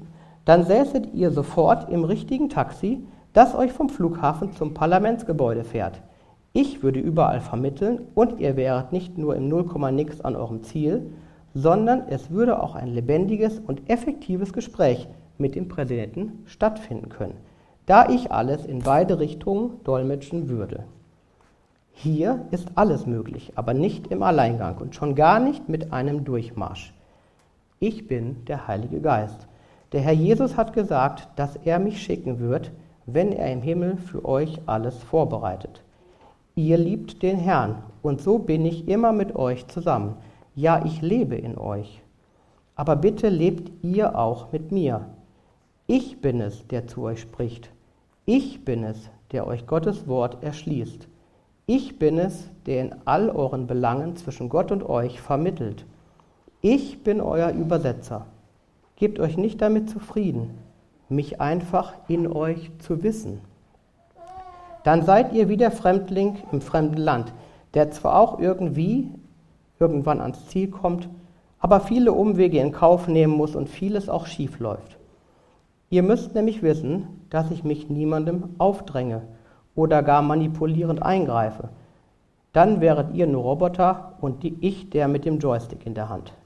ihr sofort im richtigen Taxi, das euch vom Flughafen zum Parlamentsgebäude fährt. Ich würde überall vermitteln und ihr wäret nicht nur im Nullkomma-Nix an eurem Ziel, sondern es würde auch ein lebendiges und effektives Gespräch mit dem Präsidenten stattfinden können, da ich alles in beide Richtungen dolmetschen würde. Hier ist alles möglich, aber nicht im Alleingang und schon gar nicht mit einem Durchmarsch. Ich bin der Heilige Geist. Der Herr Jesus hat gesagt, dass er mich schicken wird, wenn er im Himmel für euch alles vorbereitet. Ihr liebt den Herrn und so bin ich immer mit euch zusammen. Ja, ich lebe in euch. Aber bitte lebt ihr auch mit mir. Ich bin es, der zu euch spricht. Ich bin es, der euch Gottes Wort erschließt. Ich bin es, der in all euren Belangen zwischen Gott und euch vermittelt. Ich bin euer Übersetzer. Gebt euch nicht damit zufrieden, mich einfach in euch zu wissen. Dann seid ihr wie der Fremdling im fremden Land, der zwar auch irgendwann ans Ziel kommt, aber viele Umwege in Kauf nehmen muss und vieles auch schief läuft. Ihr müsst nämlich wissen, dass ich mich niemandem aufdränge oder gar manipulierend eingreife. Dann wäret ihr nur Roboter und ich der mit dem Joystick in der Hand.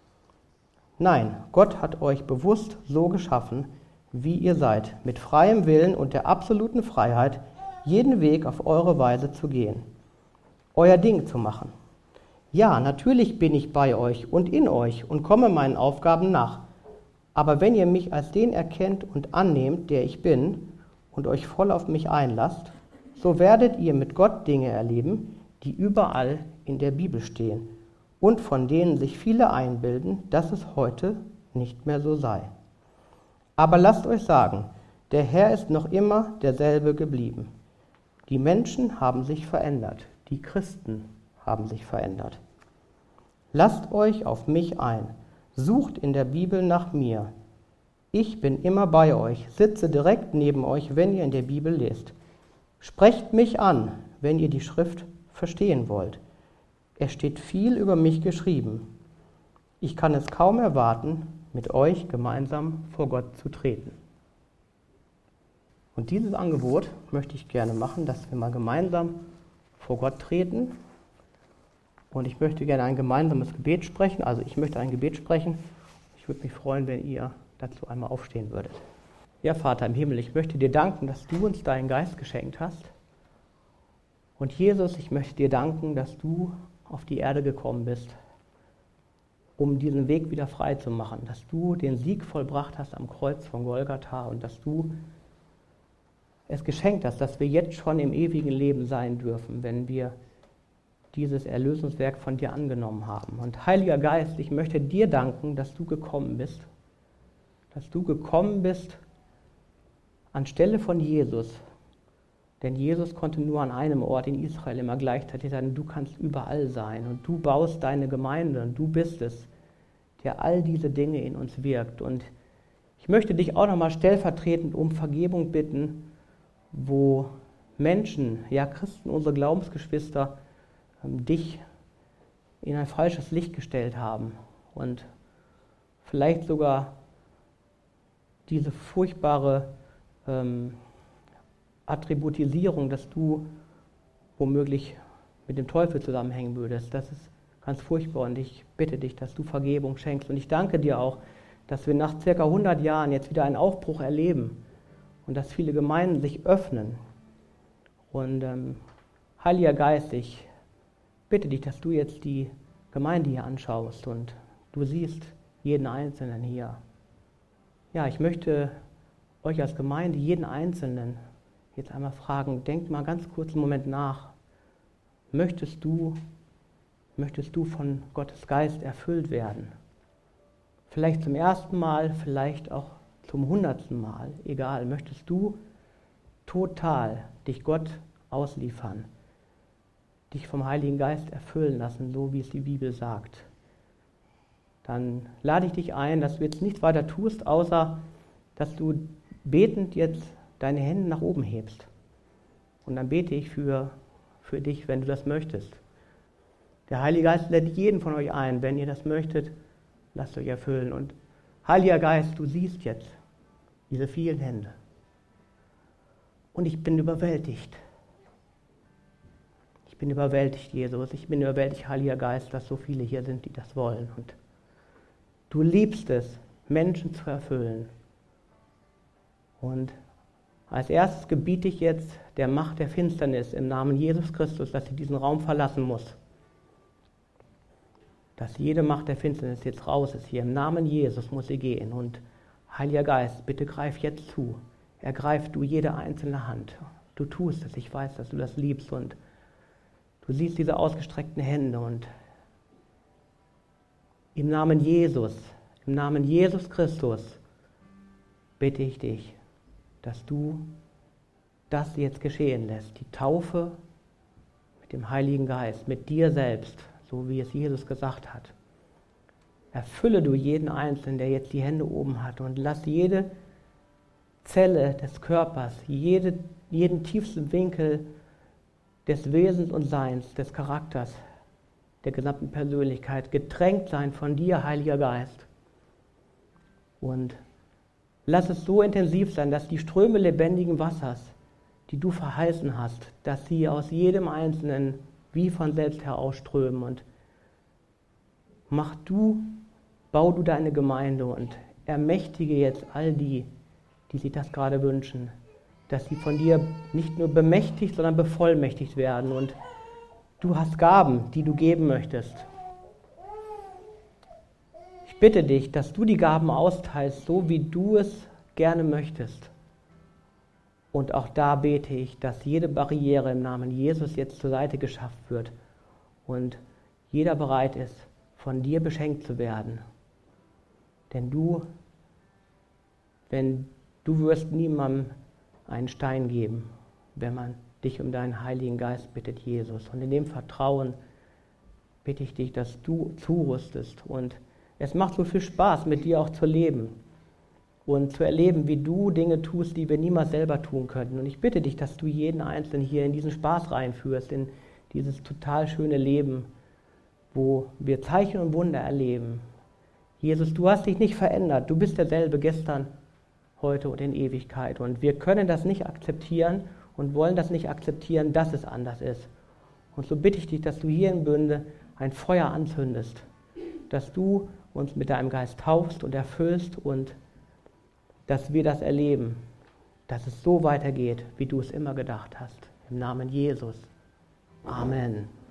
Nein, Gott hat euch bewusst so geschaffen, wie ihr seid, mit freiem Willen und der absoluten Freiheit, jeden Weg auf eure Weise zu gehen, euer Ding zu machen. Ja, natürlich bin ich bei euch und in euch und komme meinen Aufgaben nach. Aber wenn ihr mich als den erkennt und annehmt, der ich bin, und euch voll auf mich einlasst, so werdet ihr mit Gott Dinge erleben, die überall in der Bibel stehen und von denen sich viele einbilden, dass es heute nicht mehr so sei. Aber lasst euch sagen, der Herr ist noch immer derselbe geblieben. Die Menschen haben sich verändert, die Christen haben sich verändert. Lasst euch auf mich ein, sucht in der Bibel nach mir. Ich bin immer bei euch, sitze direkt neben euch, wenn ihr in der Bibel lest. Sprecht mich an, wenn ihr die Schrift verstehen wollt. Es steht viel über mich geschrieben. Ich kann es kaum erwarten, mit euch gemeinsam vor Gott zu treten. Und dieses Angebot möchte ich gerne machen, dass wir mal gemeinsam vor Gott treten. Und ich möchte gerne ein gemeinsames Gebet sprechen. Also ich möchte ein Gebet sprechen. Ich würde mich freuen, wenn ihr dazu einmal aufstehen würdet. Ja, Vater im Himmel, ich möchte dir danken, dass du uns deinen Geist geschenkt hast. Und Jesus, ich möchte dir danken, dass du auf die Erde gekommen bist, um diesen Weg wieder frei zu machen, dass du den Sieg vollbracht hast am Kreuz von Golgatha und dass du es geschenkt hast, dass wir jetzt schon im ewigen Leben sein dürfen, wenn wir dieses Erlösungswerk von dir angenommen haben. Und Heiliger Geist, ich möchte dir danken, dass du gekommen bist anstelle von Jesus. Denn Jesus konnte nur an einem Ort in Israel immer gleichzeitig sein. Du kannst überall sein und du baust deine Gemeinde und du bist es, der all diese Dinge in uns wirkt. Und ich möchte dich auch nochmal stellvertretend um Vergebung bitten, wo Menschen, ja Christen, unsere Glaubensgeschwister, dich in ein falsches Licht gestellt haben und vielleicht sogar diese furchtbare Attributisierung, dass du womöglich mit dem Teufel zusammenhängen würdest. Das ist ganz furchtbar und ich bitte dich, dass du Vergebung schenkst. Und ich danke dir auch, dass wir nach ca. 100 Jahren jetzt wieder einen Aufbruch erleben und dass viele Gemeinden sich öffnen. Und Heiliger Geist, ich bitte dich, dass du jetzt die Gemeinde hier anschaust und du siehst jeden Einzelnen hier. Ja, ich möchte euch als Gemeinde, jeden Einzelnen, jetzt einmal fragen, denkt mal ganz kurz einen Moment nach. Möchtest du von Gottes Geist erfüllt werden? Vielleicht zum ersten Mal, vielleicht auch zum 100. Mal, egal. Möchtest du total dich Gott ausliefern, dich vom Heiligen Geist erfüllen lassen, so wie es die Bibel sagt? Dann lade ich dich ein, dass du jetzt nichts weiter tust, außer dass du betend jetzt deine Hände nach oben hebst. Und dann bete ich für dich, wenn du das möchtest. Der Heilige Geist lädt jeden von euch ein. Wenn ihr das möchtet, lasst euch erfüllen. Und Heiliger Geist, du siehst jetzt diese vielen Hände. Und ich bin überwältigt. Ich bin überwältigt, Jesus. Ich bin überwältigt, Heiliger Geist, dass so viele hier sind, die das wollen. Und du liebst es, Menschen zu erfüllen. Und als erstes gebiete ich jetzt der Macht der Finsternis im Namen Jesus Christus, dass sie diesen Raum verlassen muss. Dass jede Macht der Finsternis jetzt raus ist hier. Im Namen Jesus muss sie gehen. Und Heiliger Geist, bitte greif jetzt zu. Ergreif du jede einzelne Hand. Du tust es. Ich weiß, dass du das liebst. Und du siehst diese ausgestreckten Hände. Und im Namen Jesus Christus, bitte ich dich, dass du das jetzt geschehen lässt. Die Taufe mit dem Heiligen Geist, mit dir selbst, so wie es Jesus gesagt hat. Erfülle du jeden Einzelnen, der jetzt die Hände oben hat, und lass jede Zelle des Körpers, jeden tiefsten Winkel des Wesens und Seins, des Charakters, der gesamten Persönlichkeit getränkt sein von dir, Heiliger Geist. Und lass es so intensiv sein, dass die Ströme lebendigen Wassers, die du verheißen hast, dass sie aus jedem Einzelnen wie von selbst her ausströmen. Und bau du deine Gemeinde und ermächtige jetzt all die sich das gerade wünschen, dass sie von dir nicht nur bemächtigt, sondern bevollmächtigt werden. Und du hast Gaben, die du geben möchtest. Ich bitte dich, dass du die Gaben austeilst, so wie du es gerne möchtest. Und auch da bete ich, dass jede Barriere im Namen Jesus jetzt zur Seite geschafft wird und jeder bereit ist, von dir beschenkt zu werden. Denn du wirst niemandem einen Stein geben, wenn man dich um deinen Heiligen Geist bittet, Jesus. Und in dem Vertrauen bitte ich dich, dass du zurüstest. Und es macht so viel Spaß, mit dir auch zu leben und zu erleben, wie du Dinge tust, die wir niemals selber tun könnten. Und ich bitte dich, dass du jeden Einzelnen hier in diesen Spaß reinführst, in dieses total schöne Leben, wo wir Zeichen und Wunder erleben. Jesus, du hast dich nicht verändert. Du bist derselbe gestern, heute und in Ewigkeit. Und wir können das nicht akzeptieren und wollen das nicht akzeptieren, dass es anders ist. Und so bitte ich dich, dass du hier in Bünde ein Feuer anzündest, dass du uns mit deinem Geist taufst und erfüllst und dass wir das erleben, dass es so weitergeht, wie du es immer gedacht hast. Im Namen Jesus. Amen.